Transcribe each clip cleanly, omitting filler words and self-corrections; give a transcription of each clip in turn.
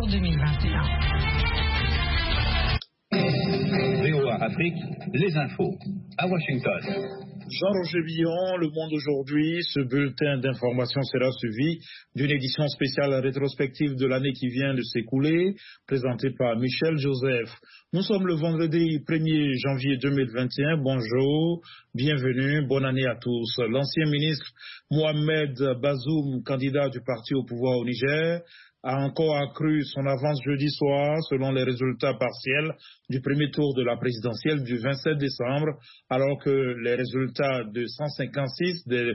2021. VOA Afrique, les infos. À Washington. Jean-Roger Villon, Le Monde aujourd'hui. Ce bulletin d'information sera suivi d'une édition spéciale rétrospective de l'année qui vient de s'écouler, présentée par Michel Joseph. Nous sommes le vendredi 1er janvier 2021. Bonjour, bienvenue, bonne année à tous. L'ancien ministre Mohamed Bazoum, candidat du parti au pouvoir au Niger, a encore accru son avance jeudi soir selon les résultats partiels du premier tour de la présidentielle du 27 décembre, alors que les résultats de 156 des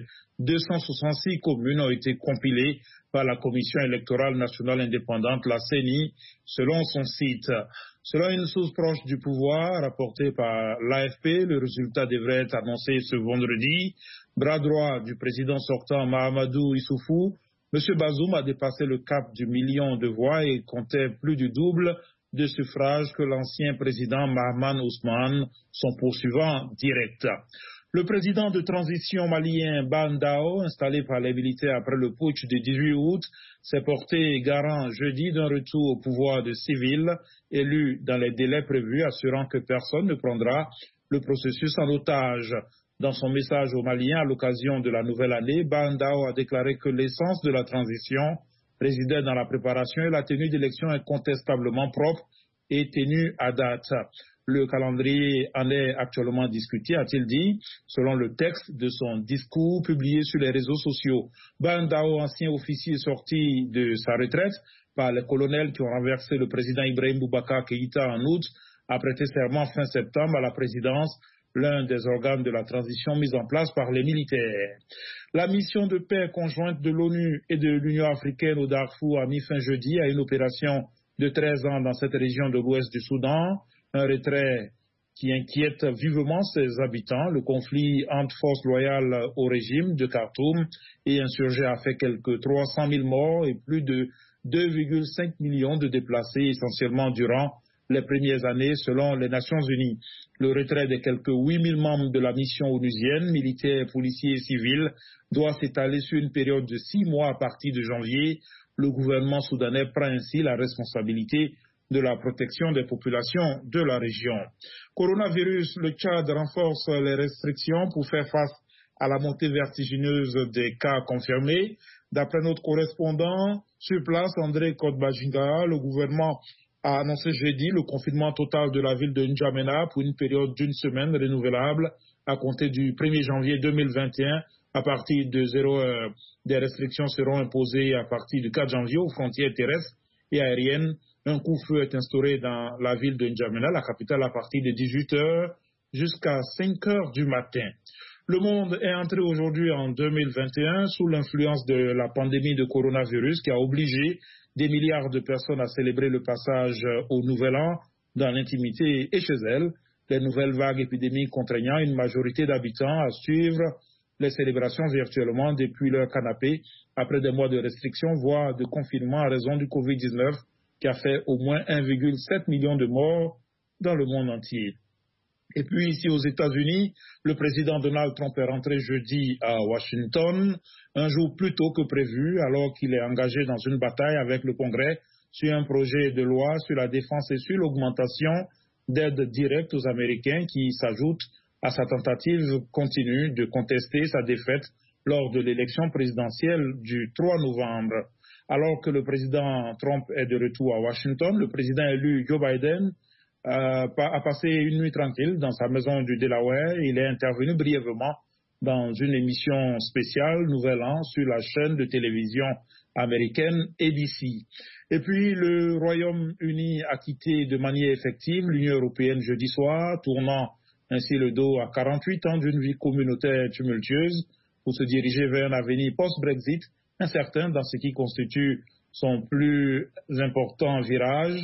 266 communes ont été compilés par la Commission électorale nationale indépendante, la CENI, selon son site. Selon une source proche du pouvoir, rapportée par l'AFP, le résultat devrait être annoncé ce vendredi. Bras droit du président sortant Mahamadou Issoufou, M. Bazoum a dépassé le cap du million de voix et comptait plus du double de suffrages que l'ancien président Mahaman Ousmane, son poursuivant direct. Le président de transition malien Bandao, installé par les militaires après le putsch du 18 août, s'est porté garant jeudi d'un retour au pouvoir de civils élus dans les délais prévus, assurant que personne ne prendra le processus en otage. Dans son message aux Maliens à l'occasion de la nouvelle année, Bandao a déclaré que l'essence de la transition résidait dans la préparation et la tenue d'élections incontestablement propres et tenues à date. Le calendrier en est actuellement discuté, a-t-il dit, selon le texte de son discours publié sur les réseaux sociaux. Bandao, ancien officier sorti de sa retraite par les colonels qui ont renversé le président Ibrahim Boubacar Keïta en août, a prêté serment fin septembre à la présidence, l'un des organes de la transition mis en place par les militaires. La mission de paix conjointe de l'ONU et de l'Union africaine au Darfour a mis fin jeudi à une opération de 13 ans dans cette région de l'ouest du Soudan, un retrait qui inquiète vivement ses habitants. Le conflit entre forces loyales au régime de Khartoum et insurgés a fait quelques 300 000 morts et plus de 2,5 millions de déplacés, essentiellement durant les premières années, selon les Nations Unies. Le retrait de quelques 8 000 membres de la mission onusienne, militaires, policiers et civils, doit s'étaler sur une période de 6 mois à partir de janvier. Le gouvernement soudanais prend ainsi la responsabilité de la protection des populations de la région. Coronavirus, le Tchad renforce les restrictions pour faire face à la montée vertigineuse des cas confirmés. D'après notre correspondant sur place, André Kodbajinga, le gouvernement a annoncé jeudi le confinement total de la ville de N'Djamena pour une période d'une semaine renouvelable à compter du 1er janvier 2021 à partir de 0 heure. Des restrictions seront imposées à partir du 4 janvier aux frontières terrestres et aériennes. Un couvre-feu est instauré dans la ville de N'Djamena, la capitale, à partir de 18 heures jusqu'à 5 heures du matin. Le monde est entré aujourd'hui en 2021 sous l'influence de la pandémie de coronavirus qui a obligé des milliards de personnes à célébrer le passage au Nouvel An dans l'intimité et chez elles. Les nouvelles vagues épidémiques contraignant une majorité d'habitants à suivre les célébrations virtuellement depuis leur canapé après des mois de restrictions, voire de confinement à raison du Covid-19 qui a fait au moins 1,7 million de morts dans le monde entier. Et puis ici aux États-Unis, le président Donald Trump est rentré jeudi à Washington, un jour plus tôt que prévu, alors qu'il est engagé dans une bataille avec le Congrès sur un projet de loi sur la défense et sur l'augmentation d'aides directes aux Américains qui s'ajoute à sa tentative continue de contester sa défaite lors de l'élection présidentielle du 3 novembre. Alors que le président Trump est de retour à Washington, le président élu Joe Biden a passé une nuit tranquille dans sa maison du Delaware. Il est intervenu brièvement dans une émission spéciale Nouvel An sur la chaîne de télévision américaine ABC. Et puis le Royaume-Uni a quitté de manière effective l'Union européenne jeudi soir, tournant ainsi le dos à 48 ans d'une vie communautaire tumultueuse pour se diriger vers un avenir post-Brexit incertain dans ce qui constitue son plus important virage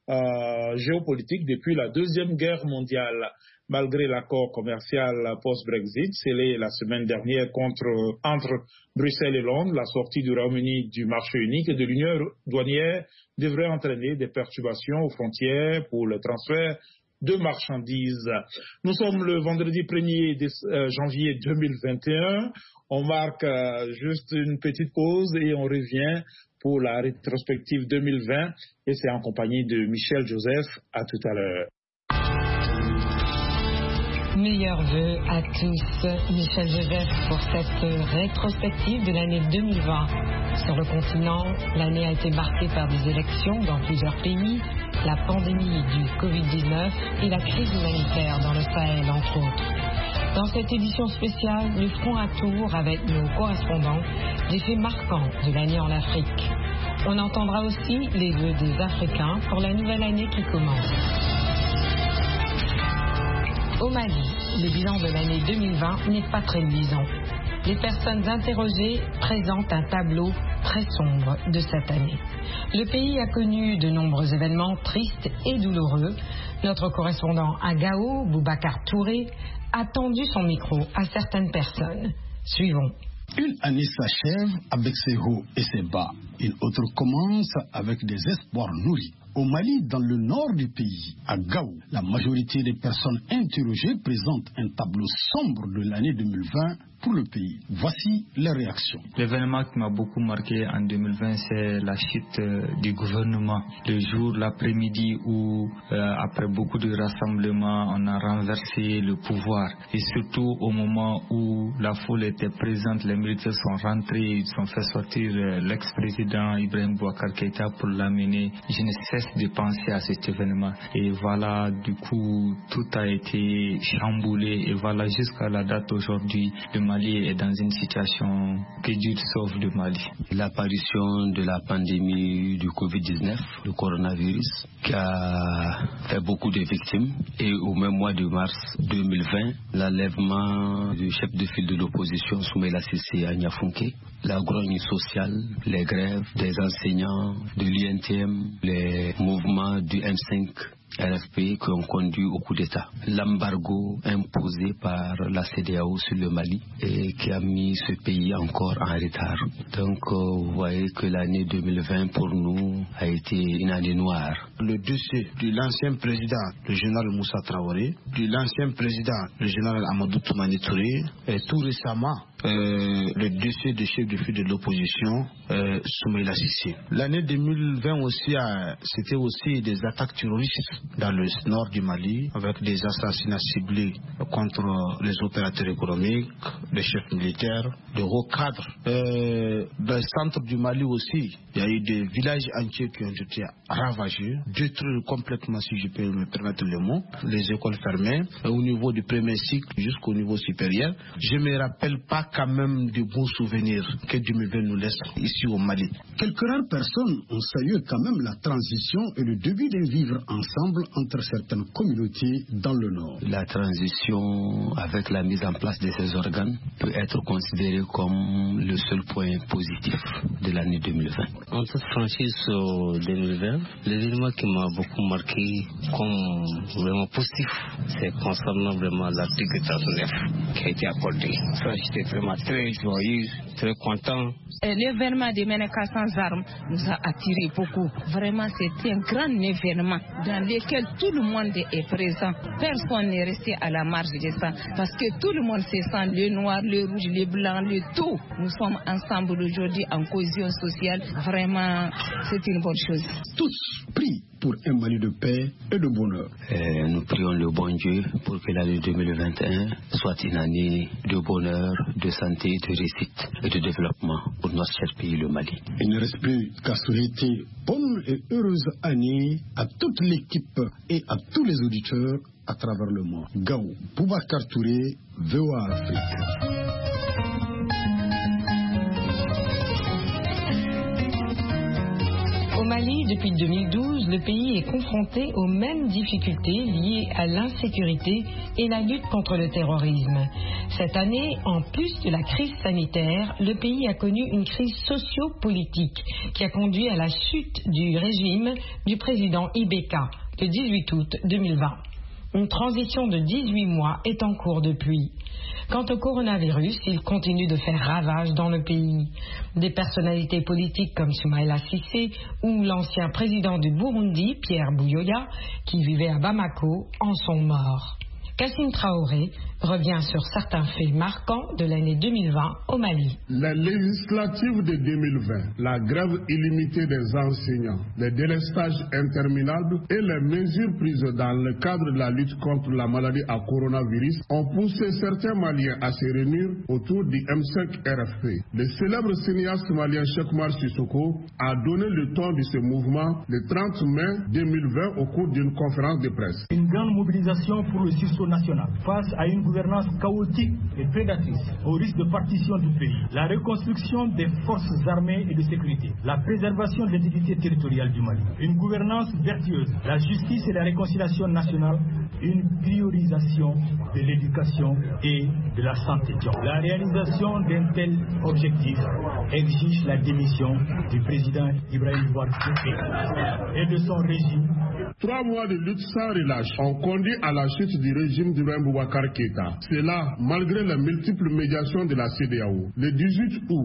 géopolitique depuis la Deuxième Guerre mondiale. Malgré l'accord commercial post-Brexit scellé la semaine dernière entre Bruxelles et Londres, la sortie du Royaume-Uni du marché unique et de l'union douanière devrait entraîner des perturbations aux frontières pour le transfert de marchandises. Nous sommes le vendredi 1er janvier 2021. On marque juste une petite pause et on revient pour la rétrospective 2020 et c'est en compagnie de Michel Joseph. À tout à l'heure. Meilleurs vœux à tous, Michel Joseph, pour cette rétrospective de l'année 2020. Sur le continent, l'année a été marquée par des élections dans plusieurs pays, la pandémie du Covid-19 et la crise humanitaire dans le Sahel, entre autres. Dans cette édition spéciale, nous ferons un tour avec nos correspondants des faits marquants de l'année en Afrique. On entendra aussi les vœux des Africains pour la nouvelle année qui commence. Au Mali, le bilan de l'année 2020 n'est pas très luisant. Les personnes interrogées présentent un tableau très sombre de cette année. Le pays a connu de nombreux événements tristes et douloureux. Notre correspondant à Gao, Boubacar Touré, a tendu son micro à certaines personnes. Suivons. Une année s'achève avec ses hauts et ses bas. Une autre commence avec des espoirs nourris. Au Mali, dans le nord du pays, à Gao, la majorité des personnes interrogées présentent un tableau sombre de l'année 2020 pour le pays. Voici les réactions. L'événement qui m'a beaucoup marqué en 2020, c'est la chute du gouvernement. Le jour, l'après-midi où, après beaucoup de rassemblements, on a renversé le pouvoir. Et surtout au moment où la foule était présente, les militaires sont rentrés, ils ont fait sortir l'ex-président Ibrahim Boubacar Keïta pour l'amener. Je ne cesse de penser à cet événement. Et voilà, du coup, tout a été chamboulé. Et voilà, jusqu'à la date d'aujourd'hui, le Mali est dans une situation que Dieu sauve le Mali. L'apparition de la pandémie du Covid-19, le coronavirus, qui a fait beaucoup de victimes. Et au même mois de mars 2020, l'enlèvement du chef de file de l'opposition, Soumaïla Cissé à Niafunké, la grogne sociale, les grèves des enseignants, de l'INTM, les mouvements du M5, RFP qui ont conduit au coup d'État. L'embargo imposé par la CEDEAO sur le Mali et qui a mis ce pays encore en retard. Donc vous voyez que l'année 2020 pour nous a été une année noire. Le dossier de l'ancien président, le général Moussa Traoré, de l'ancien président, le général Amadou Toumani Touré, et tout récemment, le dossier de chef de file de l'opposition, Soumaïla Cissé. L'année 2020 aussi, c'était aussi des attaques terroristes dans le nord du Mali, avec des assassinats ciblés contre les opérateurs économiques, les chefs militaires, de hauts cadres. Dans le centre du Mali aussi, il y a eu des villages entiers qui ont été ravagés, détruits complètement, si je peux me permettre le mot, les écoles fermées, au niveau du premier cycle jusqu'au niveau supérieur. Je ne me rappelle pas quand même de bons souvenirs que 2020 nous laisse ici au Mali. Quelques rares personnes ont salué quand même la transition et le début de vivre ensemble entre certaines communautés dans le Nord. La transition avec la mise en place de ces organes peut être considérée comme le seul point positif de l'année 2020. En toute franchise, 2020, l'événement qui m'a beaucoup marqué comme vraiment positif, c'est concernant vraiment l'article 39 qui a été accordé. Ça, j'étais vraiment très joyeux, très content. L'événement de Ménéka sans armes nous a attiré beaucoup. Vraiment, c'était un grand événement dans lequel tout le monde est présent. Personne n'est resté à la marge de ça parce que tout le monde se sent, le noir, le rouge, le blanc, le tout. Nous sommes ensemble aujourd'hui en cohésion sociale. Vraiment, c'est une bonne chose. Tous prient pour un Mali de paix et de bonheur. Nous prions le bon Dieu pour que l'année 2021 soit une année de bonheur, de santé, de réussite et de développement pour notre cher pays, le Mali. Il ne reste plus qu'à souhaiter bonne et heureuse année à toute l'équipe et à tous les auditeurs à travers le monde. Gao, Boubacar Touré, VOA Afrique. Au Mali, depuis 2012, le pays est confronté aux mêmes difficultés liées à l'insécurité et la lutte contre le terrorisme. Cette année, en plus de la crise sanitaire, le pays a connu une crise socio-politique qui a conduit à la chute du régime du président Ibeka le 18 août 2020. Une transition de 18 mois est en cours depuis. Quant au coronavirus, il continue de faire ravage dans le pays. Des personnalités politiques comme Soumaïla Cissé ou l'ancien président du Burundi, Pierre Buyoya, qui vivait à Bamako, en sont morts. Kassim Traoré, revient sur certains faits marquants de l'année 2020 au Mali. Les législatives de 2020, la grève illimitée des enseignants, les délestages interminables et les mesures prises dans le cadre de la lutte contre la maladie à coronavirus ont poussé certains Maliens à se réunir autour du M5 RFP. Le célèbre cinéaste malien Cheikh Oumar Sissoko a donné le ton de ce mouvement le 30 mai 2020 au cours d'une conférence de presse. Une grande mobilisation pour le sursaut national face à une gouvernance chaotique et prédatrice au risque de partition du pays. La reconstruction des forces armées et de sécurité, la préservation de l'intégrité territoriale du Mali, une gouvernance vertueuse, la justice et la réconciliation nationale, une priorisation de l'éducation et de la santé. La réalisation d'un tel objectif exige la démission du président Ibrahim Boubacar Keïta et de son régime. 3 mois de lutte sans relâche ont conduit à la chute du régime d'Ibrahim Boubacar Keïta. Cela malgré les multiples médiations de la CEDEAO. Le 18 août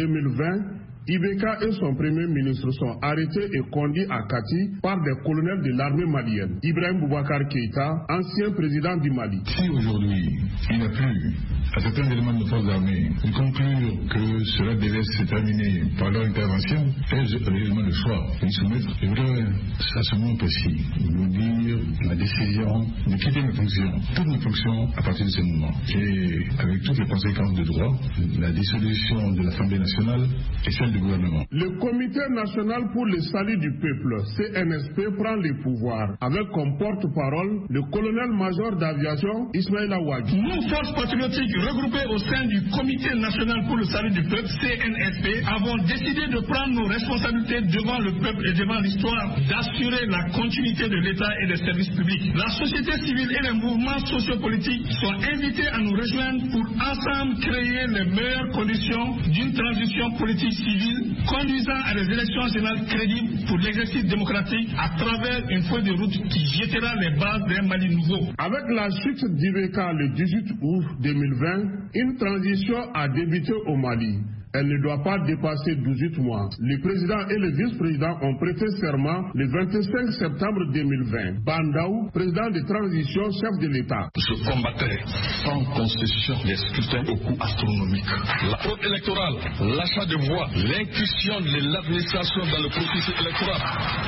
2020, Ibeka et son premier ministre sont arrêtés et conduits à Kati par des colonels de l'armée malienne. Ibrahim Boubacar Keïta, ancien président du Mali. Si aujourd'hui il n'y a plus à certains éléments de nos forces armées de conclure que cela devait se terminer par leur intervention, ai-je réellement le choix de me soumettre? Je voudrais à ce moment précis vous dire ma décision de quitter mes fonctions, toutes mes fonctions à partir de ce moment. Et avec toutes les conséquences de droit, la dissolution de l'Assemblée nationale et celle du gouvernement. Le Comité national pour le salut du peuple, CNSP, prend les pouvoirs avec comme porte-parole le colonel-major d'aviation Ismaïla Ouadji. Nous, forces patriotiques regroupées au sein du Comité national pour le salut du peuple, CNSP, avons décidé de prendre nos responsabilités devant le peuple et devant l'histoire, d'assurer la continuité de l'État et des services publics. La société civile et les mouvements sociopolitiques sont invités à nous rejoindre pour ensemble créer les meilleures conditions d'une transition politique civile conduisant à des élections générales crédibles pour l'exercice démocratique à travers une feuille de route qui jettera les bases d'un Mali nouveau. Avec la chute d'Ibeka le 18 août 2020, une transition a débuté au Mali. Elle ne doit pas dépasser 18 mois. Le président et le vice-président ont prêté serment le 25 septembre 2020. Bandaou, président de transition, chef de l'État. Je combattrai sans concession les scrutins au coût astronomique, la fraude électorale, l'achat de voix, l'inclusion de l'administration dans le processus électoral.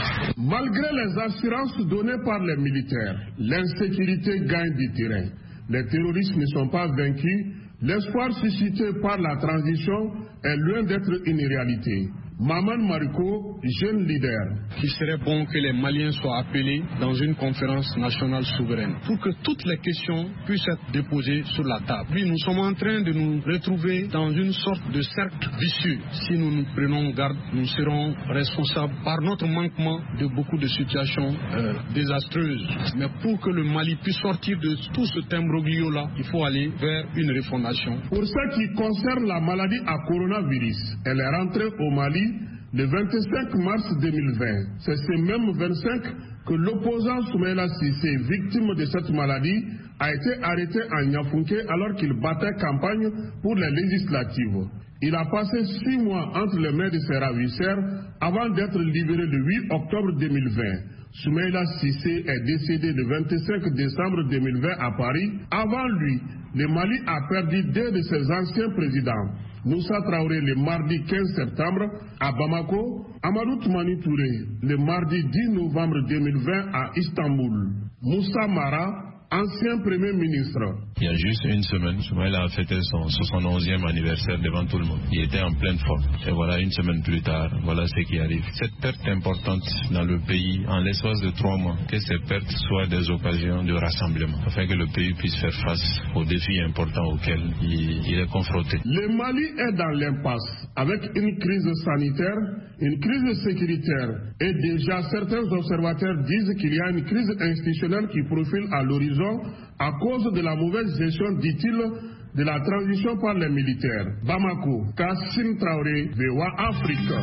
Malgré les assurances données par les militaires, l'insécurité gagne du terrain. Les terroristes ne sont pas vaincus. L'espoir suscité par la transition est loin d'être une réalité. Maman Mariko, jeune leader. Il serait bon que les Maliens soient appelés dans une conférence nationale souveraine pour que toutes les questions puissent être déposées sur la table. Oui, nous sommes en train de nous retrouver dans une sorte de cercle vicieux. Si nous nous prenons garde, nous serons responsables par notre manquement de beaucoup de situations désastreuses. Mais pour que le Mali puisse sortir de tout ce imbroglio-là, il faut aller vers une refondation. Pour ce qui concerne la maladie à coronavirus, elle est rentrée au Mali le 25 mars 2020. C'est ce même 25 que l'opposant Soumaïla Cissé, victime de cette maladie, a été arrêté à Niafunké alors qu'il battait campagne pour les législatives. Il a passé 6 mois entre les mains de ses ravisseurs avant d'être libéré le 8 octobre 2020. Soumaïla Cissé est décédé le 25 décembre 2020 à Paris. Avant lui, le Mali a perdu 2 de ses anciens présidents. Moussa Traoré le mardi 15 septembre à Bamako, Amadou Toumani Touré le mardi 10 novembre 2020 à Istanbul. Moussa Mara, ancien Premier ministre. Il y a juste une semaine, Soumaïla a fêté son 71e anniversaire devant tout le monde. Il était en pleine forme. Et voilà, une semaine plus tard, voilà ce qui arrive. Cette perte importante dans le pays, en l'espace de 3 mois, que ces pertes soient des occasions de rassemblement, afin que le pays puisse faire face aux défis importants auxquels il est confronté. Le Mali est dans l'impasse, avec une crise sanitaire, une crise sécuritaire, et déjà certains observateurs disent qu'il y a une crise institutionnelle qui profile à l'horizon à cause de la mauvaise gestion, dit-il, de la transition par les militaires. Bamako, Kassim Traoré, VOA Afrique.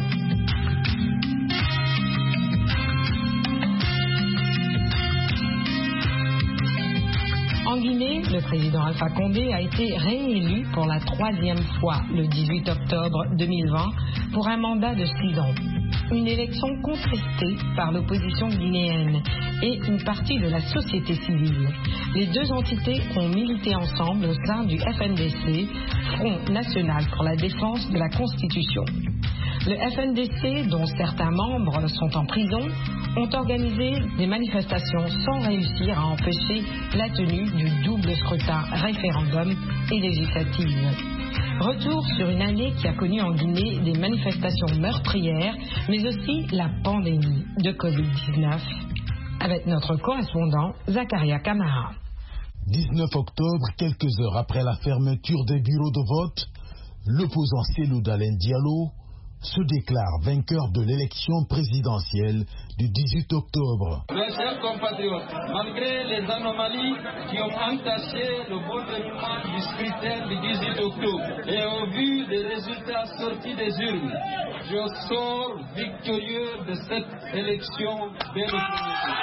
En Guinée, le président Alpha Condé a été réélu pour la 3e fois le 18 octobre 2020 pour un mandat de 6 ans. une élection contestée par l'opposition guinéenne et une partie de la société civile. Les deux entités ont milité ensemble au sein du FNDC, Front National pour la défense de la Constitution. Le FNDC, dont certains membres sont en prison, ont organisé des manifestations sans réussir à empêcher la tenue du double scrutin référendum et législative. Retour sur une année qui a connu en Guinée des manifestations meurtrières, mais aussi la pandémie de Covid-19. Avec notre correspondant, Zakaria Kamara. 19 octobre, quelques heures après la fermeture des bureaux de vote, l'opposant Cellou Dalein Diallo se déclare vainqueur de l'élection présidentielle du 18 octobre. Mes chers compatriotes, malgré les anomalies qui ont entaché le bon déroulement du scrutin du 18 octobre et au vu des résultats sortis des urnes, je sors victorieux de cette élection dès le premier tour.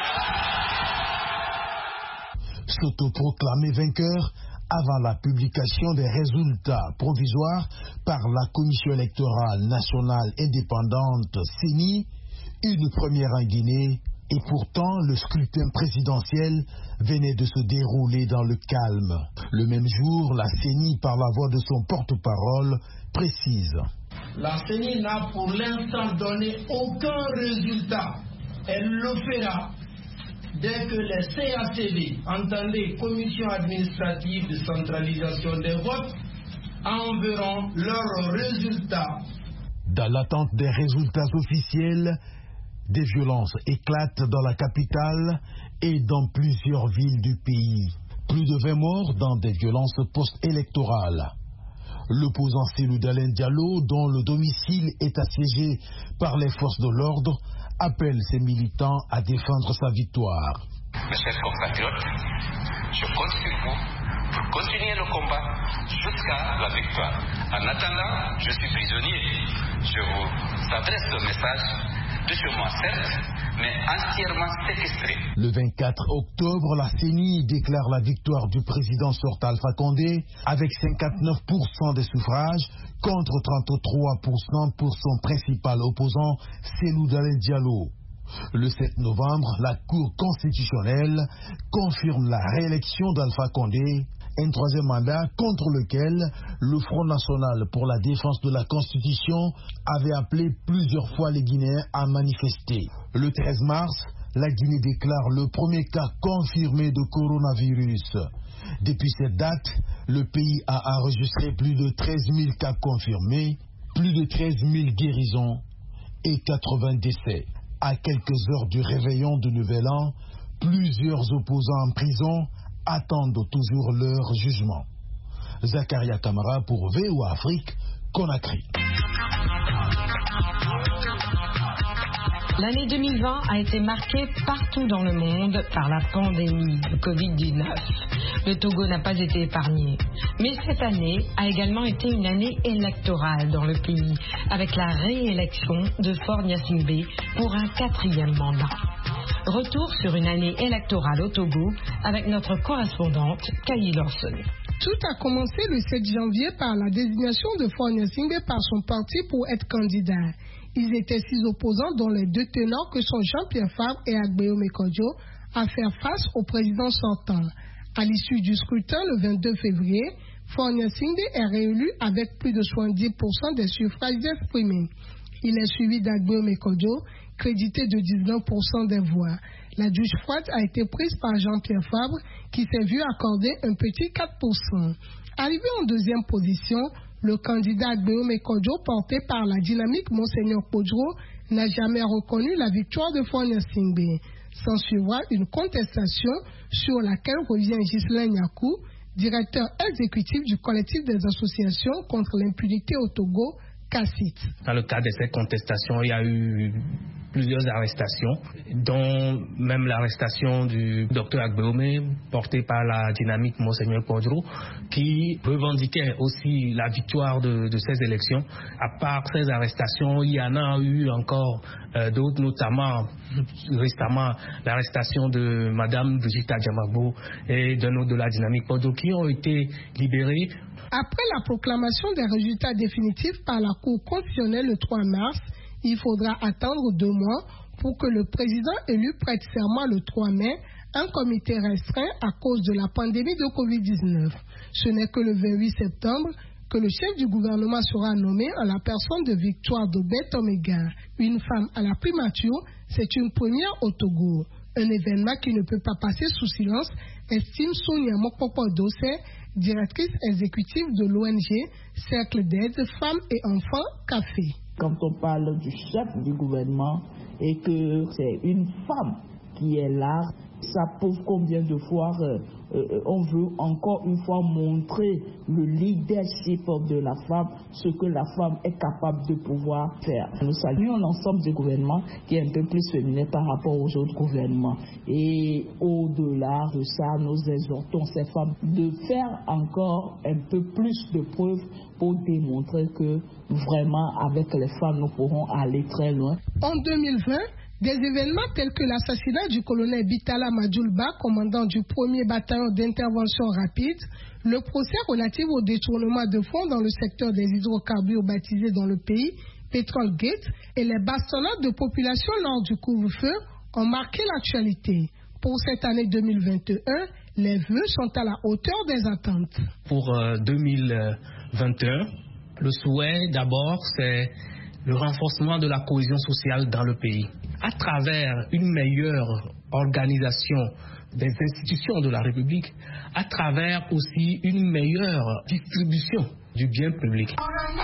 S'autoproclamé vainqueur avant la publication des résultats provisoires par la Commission électorale nationale indépendante CENI, une première en Guinée, et pourtant le scrutin présidentiel venait de se dérouler dans le calme. Le même jour, la CENI, par la voix de son porte-parole, précise: la CENI n'a pour l'instant donné aucun résultat. Elle le fera dès que les CACV, entendez Commission administrative de centralisation des votes, enverront leurs résultats. Dans l'attente des résultats officiels, des violences éclatent dans la capitale et dans plusieurs villes du pays. Plus de 20 morts dans des violences post-électorales. L'opposant Cellou Dalein Diallo, dont le domicile est assiégé par les forces de l'ordre, appelle ses militants à défendre sa victoire. Mes chers compatriotes, je compte sur vous pour continuer le combat jusqu'à la victoire. En attendant, je suis prisonnier. Je vous adresse le message de chez moi, certes, mais entièrement séquestré. Le 24 octobre, la CENI déclare la victoire du président sortant Alpha Condé avec 59% des suffrages contre 33% pour son principal opposant Cellou Dalein Diallo. Le 7 novembre, la Cour constitutionnelle confirme la réélection d'Alpha Condé, un troisième mandat contre lequel le Front National pour la défense de la Constitution avait appelé plusieurs fois les Guinéens à manifester. Le 13 mars, la Guinée déclare le premier cas confirmé de coronavirus. Depuis cette date, le pays a enregistré plus de 13 000 cas confirmés, plus de 13 000 guérisons et 80 décès. À quelques heures du réveillon de Nouvel An, plusieurs opposants en prison attendent toujours leur jugement. Zakaria Kamara pour VOA Afrique, Conakry. L'année 2020 a été marquée partout dans le monde par la pandémie de Covid-19. Le Togo n'a pas été épargné. Mais cette année a également été une année électorale dans le pays, avec la réélection de Faure Gnassingbé pour un 4e mandat. Retour sur une année électorale au Togo avec notre correspondante Kayi Lawson. Tout a commencé le 7 janvier par la désignation de Faure Gnassingbé par son parti pour être candidat. Ils étaient 6 opposants dont les 2 ténors que sont Jean-Pierre Fabre et Agbeo Mekodjo à faire face au président sortant. À l'issue du scrutin le 22 février, Faure Gnassingbé est réélu avec plus de 70% des suffrages exprimés. Il est suivi d'Agbeo Mekodjo, crédité de 19% des voix. La douche froide a été prise par Jean-Pierre Fabre, qui s'est vu accorder un petit 4%. Arrivé en 2e position, le candidat Agbeo Mekodjo, porté par la dynamique Monseigneur Kodjo, n'a jamais reconnu la victoire de Faure Gnassingbé. S'en suivra une contestation sur laquelle revient Ghislain Nyakou, directeur exécutif du collectif des associations contre l'impunité au Togo, CACIT. Dans le cadre de cette contestation, il y a eu plusieurs arrestations, dont même l'arrestation du docteur Agbeo, porté par la dynamique Monseigneur Kodjo, qui revendiquait aussi la victoire de ces élections. À part ces arrestations, il y en a eu encore d'autres, notamment récemment l'arrestation de Madame Brigitte Adjamagbo et d'un autre de la dynamique Kodjo, qui ont été libérés. Après la proclamation des résultats définitifs par la Cour constitutionnelle le 3 mars, Il faudra attendre 2 mois pour que le président élu prête serment le 3 mai, un comité restreint à cause de la pandémie de Covid-19. Ce n'est que le 28 septembre que le chef du gouvernement sera nommé en la personne de Victoire Dobet-Omega. Une femme à la primature, c'est une première au Togo. Un événement qui ne peut pas passer sous silence, estime Sonia Mokpopo-Dossé, directrice exécutive de l'ONG Cercle d'aide femmes et enfants Café. Quand on parle du chef du gouvernement et que c'est une femme qui est là, ça prouve combien de fois on veut encore une fois montrer le leadership de la femme, ce que la femme est capable de pouvoir faire. Nous saluons l'ensemble du gouvernement qui est un peu plus féminin par rapport aux autres gouvernements. Et au-delà de ça, nous exhortons ces femmes de faire encore un peu plus de preuves pour démontrer que vraiment avec les femmes nous pourrons aller très loin. En 2020, des événements tels que l'assassinat du colonel Bitala Madjoulba, commandant du 1er bataillon d'intervention rapide, le procès relatif au détournement de fonds dans le secteur des hydrocarbures baptisé dans le pays, Petrol Gate, et les bastonnades de population lors du couvre-feu ont marqué l'actualité. Pour cette année 2021, les vœux sont à la hauteur des attentes. Pour 2021, le souhait d'abord, c'est le renforcement de la cohésion sociale dans le pays, à travers une meilleure organisation des institutions de la République, à travers aussi une meilleure distribution du bien public.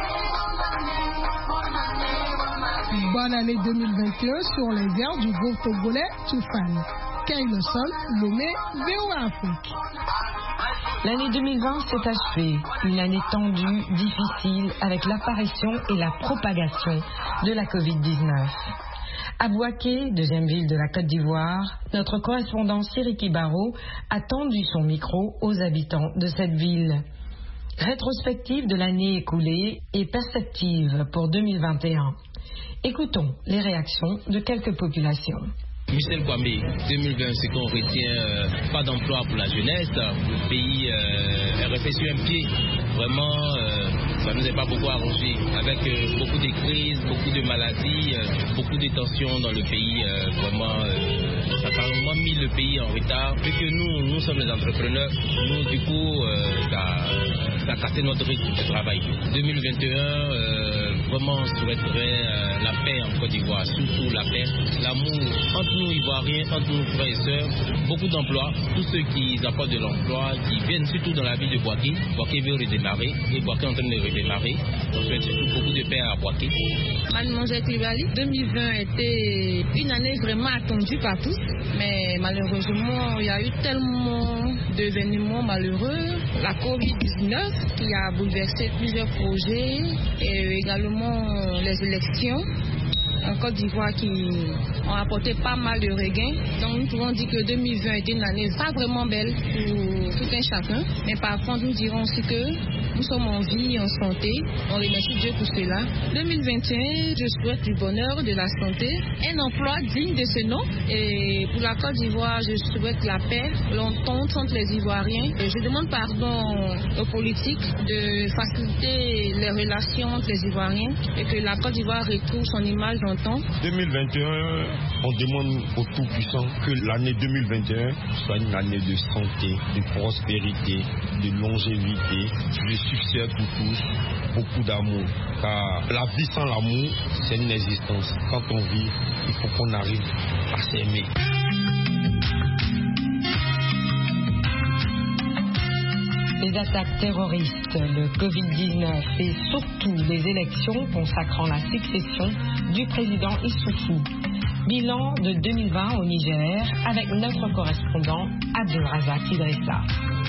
Bonne année 2021 sur les airs du groupe togolais Toufan. Kailoson, nommé VOA Afrique. L'année 2020 s'est achevée, une année tendue, difficile, avec l'apparition et la propagation de la Covid-19. À Bouaké, deuxième ville de la Côte d'Ivoire, notre correspondant Siriki Baro a tendu son micro aux habitants de cette ville. Rétrospective de l'année écoulée et perspective pour 2021. Écoutons les réactions de quelques populations. Michel Kwame, 2020, ce qu'on retient, pas d'emploi pour la jeunesse, le pays est resté sur un pied. Vraiment, ça ne nous est pas beaucoup arrangé. Avec beaucoup de crises, beaucoup de maladies, beaucoup de tensions dans le pays, vraiment, ça a vraiment mis le pays en retard. Vu que nous sommes les entrepreneurs, nous, du coup, ça a cassé notre rythme de travail. 2021, vraiment, on souhaiterait la paix en Côte d'Ivoire, surtout la paix, l'amour entre nous Ivoiriens, entre nous frères et sœurs, beaucoup d'emplois, tous ceux qui apportent de l'emploi, qui viennent surtout dans la ville de Bouaké. Bouaké veut redémarrer et Bouaké est en train de redémarrer. On souhaite surtout beaucoup de paix à Bouaké. 2020 était une année vraiment attendue par tous, mais malheureusement, il y a eu tellement d'événements malheureux. La Covid-19 qui a bouleversé plusieurs projets et également les élections en Côte d'Ivoire qui ont apporté pas mal de regains. Donc nous pouvons dire que 2020 était une année pas vraiment belle pour tout un chacun, mais par contre nous dirons aussi que nous sommes en vie, en santé. On remercie Dieu pour cela. 2021, je souhaite du bonheur, de la santé, un emploi digne de ce nom. Et pour la Côte d'Ivoire, je souhaite la paix, l'entente entre les Ivoiriens. Et je demande pardon aux politiques de faciliter les relations entre les Ivoiriens et que la Côte d'Ivoire retrouve son image d'antan. 2021, on demande au Tout-Puissant que l'année 2021 soit une année de santé, de prospérité, de longévité, de succès pour tous, beaucoup d'amour. Car la vie sans l'amour, c'est une existence. Quand on vit, il faut qu'on arrive à s'aimer. Les attaques terroristes, le Covid-19 et surtout les élections consacrant la succession du président Issoufou. Bilan de 2020 au Niger avec notre correspondant Abdelrazak Idrissa.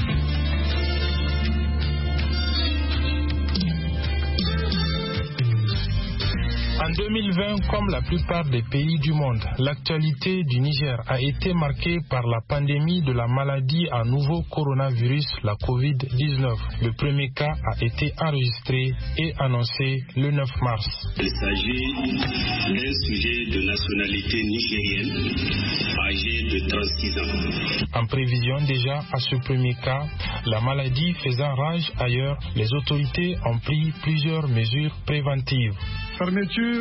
En 2020, comme la plupart des pays du monde, l'actualité du Niger a été marquée par la pandémie de la maladie à nouveau coronavirus, la Covid-19. Le premier cas a été enregistré et annoncé le 9 mars. Il s'agit d'un sujet de nationalité nigérienne, âgé de 36 ans. En prévision déjà à ce premier cas, la maladie faisant rage ailleurs, les autorités ont pris plusieurs mesures préventives. Fermeture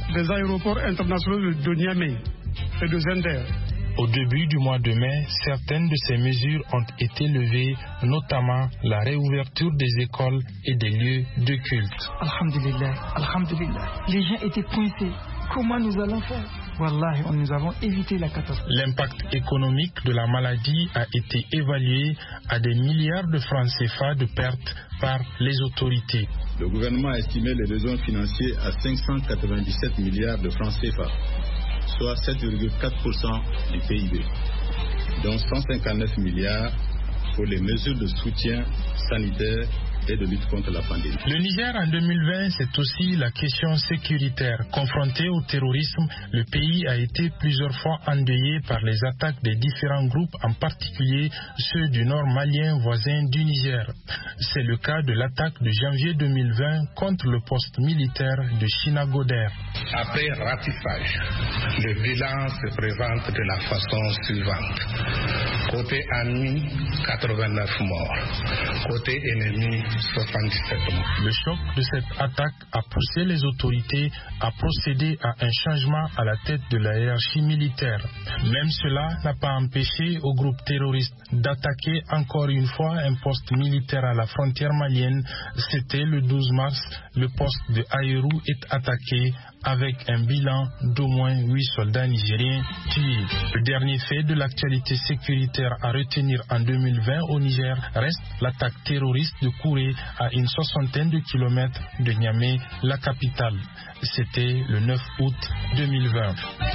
des aéroports internationaux de Niamey et de Zender. Au début du mois de mai, certaines de ces mesures ont été levées, notamment la réouverture des écoles et des lieux de culte. Alhamdulillah, alhamdulillah. Les gens étaient coincés. Comment nous allons faire? Wallahi, nous avons évité la catastrophe. L'impact économique de la maladie a été évalué à des milliards de francs CFA de pertes par les autorités. Le gouvernement a estimé les besoins financiers à 597 milliards de francs CFA, soit 7,4% du PIB, dont 159 milliards pour les mesures de soutien sanitaire et de lutte contre la pandémie. Le Niger en 2020, c'est aussi la question sécuritaire. Confronté au terrorisme, le pays a été plusieurs fois endeuillé par les attaques des différents groupes, en particulier ceux du nord malien voisin du Niger. C'est le cas de l'attaque de janvier 2020 contre le poste militaire de Chinagoder. Après ratissage, le bilan se présente de la façon suivante. Côté ennemi, 89 morts. Côté ennemi, 77 morts. Le choc de cette attaque a poussé les autorités à procéder à un changement à la tête de la hiérarchie militaire. Même cela n'a pas empêché au groupe terroriste d'attaquer encore une fois un poste militaire à la frontière malienne. C'était le 12 mars, le poste de Aérou est attaqué avec un bilan d'au moins 8 soldats nigériens tués. Le dernier fait de l'actualité sécuritaire à retenir en 2020 au Niger reste l'attaque terroriste de Kouré à une 60aine de kilomètres de Niamey, la capitale. C'était le 9 août 2020.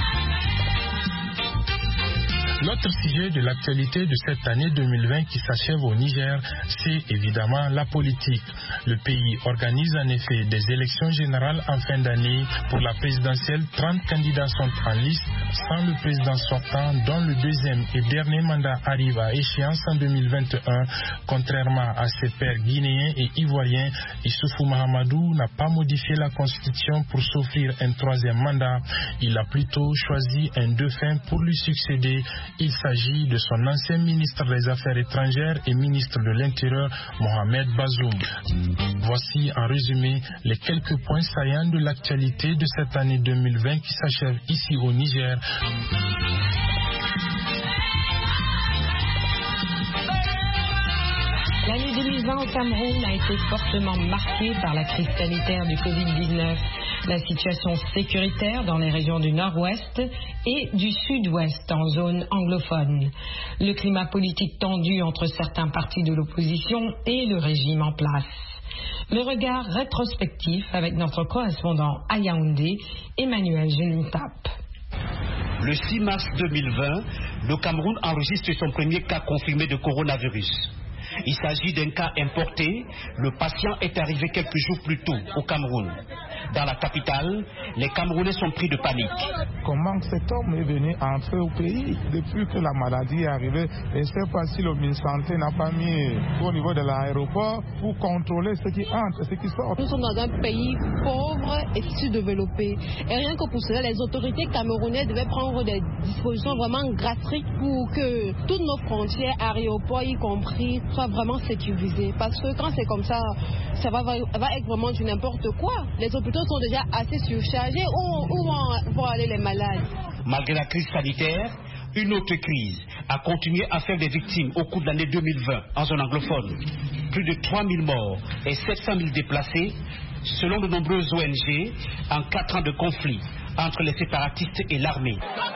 L'autre sujet de l'actualité de cette année 2020 qui s'achève au Niger, c'est évidemment la politique. Le pays organise en effet des élections générales en fin d'année. Pour la présidentielle, 30 candidats sont en liste, sans le président sortant, dont le deuxième et dernier mandat arrive à échéance en 2021. Contrairement à ses pairs guinéens et ivoiriens, Issoufou Mahamadou n'a pas modifié la constitution pour s'offrir un troisième mandat. Il a plutôt choisi un dauphin pour lui succéder. Il s'agit de son ancien ministre des Affaires étrangères et ministre de l'Intérieur, Mohamed Bazoum. Voici en résumé les quelques points saillants de l'actualité de cette année 2020 qui s'achève ici au Niger. L'année 2020 au Cameroun a été fortement marquée par la crise sanitaire du Covid-19, la situation sécuritaire dans les régions du nord-ouest et du sud-ouest en zone anglophone, le climat politique tendu entre certains partis de l'opposition et le régime en place. Le regard rétrospectif avec notre correspondant à Yaoundé, Emmanuel Genintap. Le 6 mars 2020, le Cameroun enregistre son premier cas confirmé de coronavirus. Il s'agit d'un cas importé. Le patient est arrivé quelques jours plus tôt au Cameroun. Dans la capitale, les Camerounais sont pris de panique. Comment cet homme est venu entrer au pays depuis que la maladie est arrivée? Je ne sais pas si le ministre Santé n'a pas mis au niveau de l'aéroport pour contrôler ce qui entre, ce qui sort. Nous sommes dans un pays pauvre et sous-développé. Et rien que pour cela, les autorités camerounaises devaient prendre des dispositions vraiment drastiques pour que toutes nos frontières, aéroports y compris, soient vraiment sécurisées. Parce que quand c'est comme ça, ça va être vraiment du n'importe quoi. Les hôpitaux sont déjà assez surchargés. Où vont aller les malades? Malgré la crise sanitaire, une autre crise a continué à faire des victimes au cours de l'année 2020 en zone anglophone. Plus de 3000 morts et 700 000 déplacés, selon de nombreuses ONG, en 4 ans de conflit entre les séparatistes et l'armée.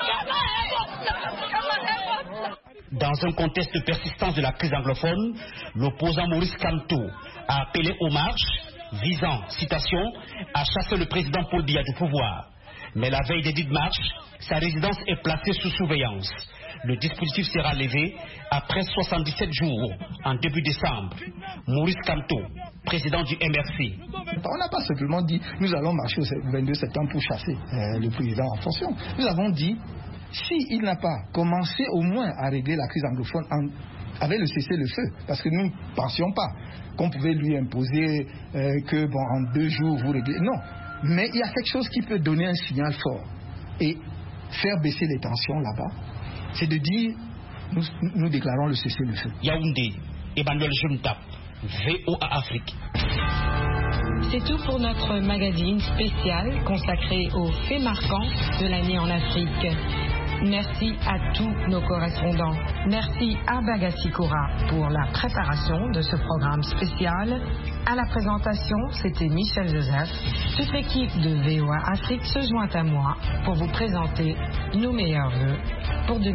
Dans un contexte de persistance de la crise anglophone, l'opposant Maurice Kamto a appelé aux marches visant, citation, à chasser le président Paul Biya du pouvoir. Mais la veille des dites marches, sa résidence est placée sous surveillance. Le dispositif sera levé après 77 jours, en début décembre. Maurice Kamto, président du MRC. On n'a pas simplement dit nous allons marcher au 22 septembre pour chasser le président en fonction. Nous avons dit s'il n'a pas commencé au moins à régler la crise anglophone avec le cessez-le-feu, parce que nous ne pensions pas qu'on pouvait lui imposer que en 2 jours vous réglez. Non, mais il y a quelque chose qui peut donner un signal fort et faire baisser les tensions là-bas, c'est de dire nous déclarons le cessez-le-feu. Yaoundé, Emmanuel Genintap, VOA Afrique. C'est tout pour notre magazine spécial consacré aux faits marquants de l'année en Afrique. Merci à tous nos correspondants. Merci à Bagasikora pour la préparation de ce programme spécial. À la présentation, c'était Michel Joseph. Toute l'équipe de VOA Afrique se joint à moi pour vous présenter nos meilleurs vœux pour 2020.